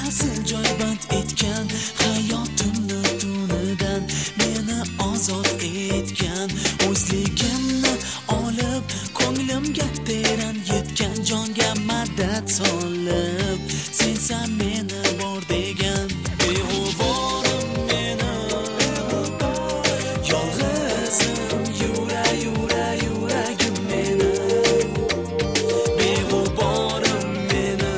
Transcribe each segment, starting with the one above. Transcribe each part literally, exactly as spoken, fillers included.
hazil joyband etgan hayotimni tunidan meni ozod etgan o'zligimni olib ko'nglimga teran yetgan jonga madad solib sensan meni bor degan beg'uborim meni yolg'izim yura yura yuragim meni beg'uborim meni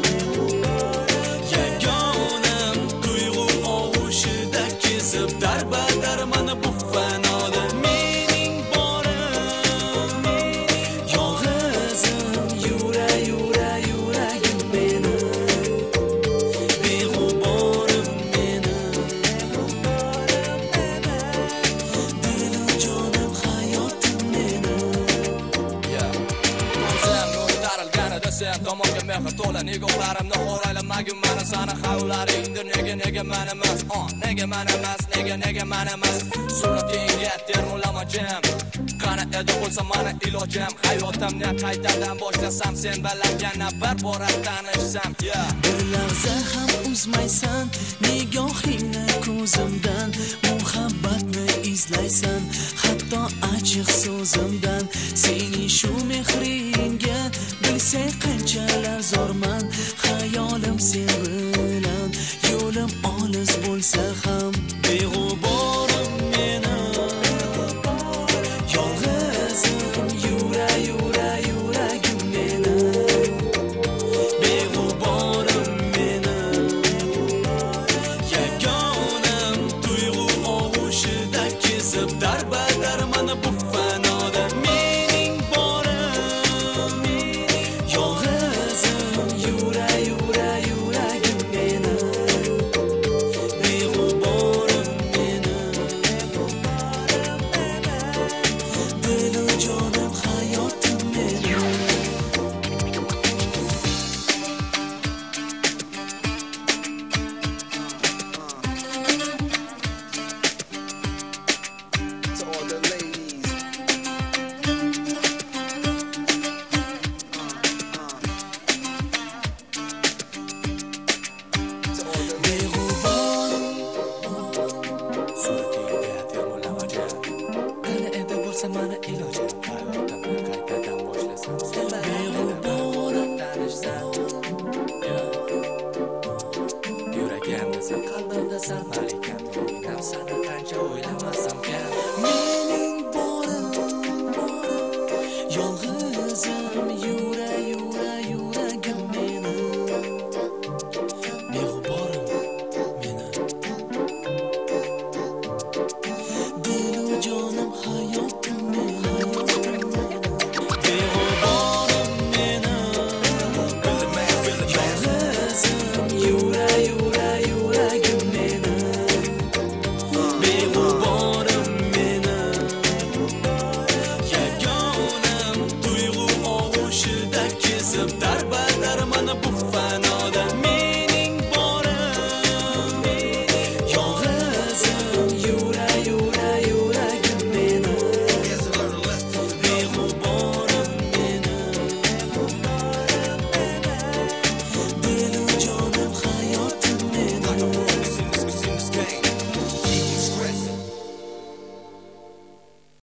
yagonam tuyg'u og'ushida kezib darbadar mana bu fanoda mening borim yolg'izim yura yura yuragim meni beg'uborim meni dilim jonim hayotim meni Ko'zim ko'tarilganida sen tomonga mehr to'la nigohlarimni xo'raylamagin mani sani havlaringdir nega nega man emas oh nega man emas nega nega man emas suratingga termulamajim qani edi bo'lsa mana ilojim hayotimni qaytadan boshlasam sen bilan yana bir bora tanishsam yeah. bir lahza ham uzmaysan nigohingni ko'zimdan muhabbatni izlaysan hatto achchiq so'zimdan sening shu mehringga bilsang qanchalar zo'rman xayolim sen bilan yo'lim olis bo'lsa ham beg'uborim meni yolg'izim yura yura yuragim meni beg'uborim meni yagonam tuyg'u og'ushida kezib darbadar mana bu fanoda mening borim yolg'izim yura yura yuragim meni beg'uborim meni dilim jonim hayotim meni To all the ladies. To all the beg'uborim suratingga termulamajim qani edi bo'lsa mana ilojim hayotimni qaytadan boshlasam sen beg'uborim tanishsam yeah. yuragimda sen qalbimda san malikam o'ynab sani qancha o'ylamasam kam mening